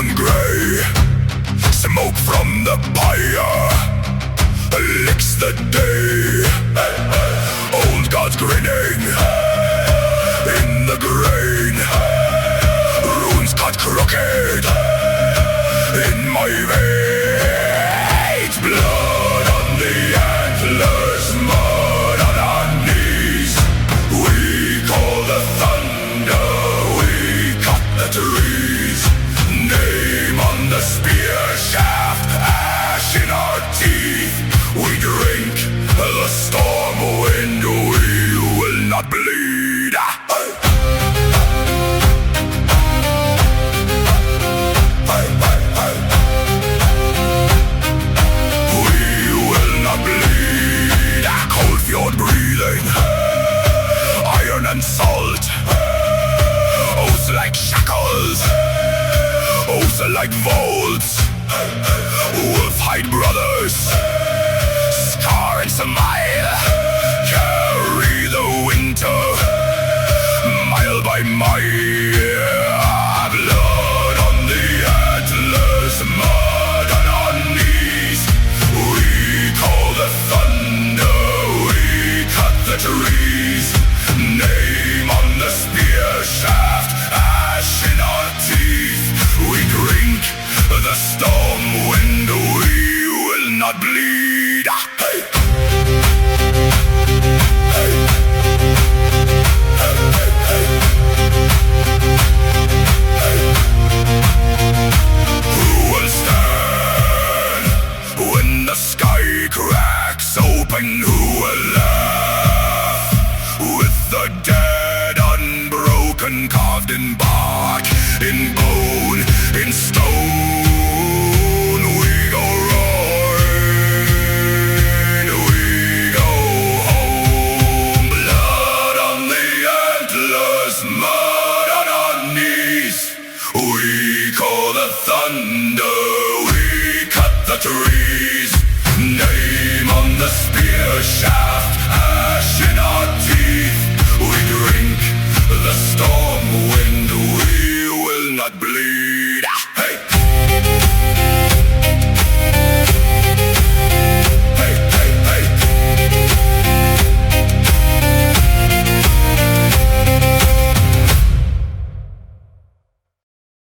on grey, smoke from the pyre licks the day. Old gods grinning in the grain, runes cut crooked in my veins. Blood on the antlers, mud on our knees. We call the thunder, we cut the trees. Name on the spear shaft, ash in our teeth. We drink the storm wind, we will not bleed. Iron and salt, oaths like shackles, oaths like vaults. Wolf-hide brothers, scar and smile, carry the winter, mile by mile. Blood on the antlers, mud on our knees. We call the thunder, we cut the trees. Name on the spear shaft, ash in our teeth. We drink the storm wind, we will not bleed. Hey. Hey. Hey, hey, hey. Hey. Who will stand when the sky cracks open? Who will laugh with the dead unbroken, carved in bark, in bone, in stone? We go roaring, we go home. Blood on the antlers, mud on our knees. We call the thunder, we cut the trees. Name on the spear shaft, ash in our teeth. We drink the storm wind, we will not bleed.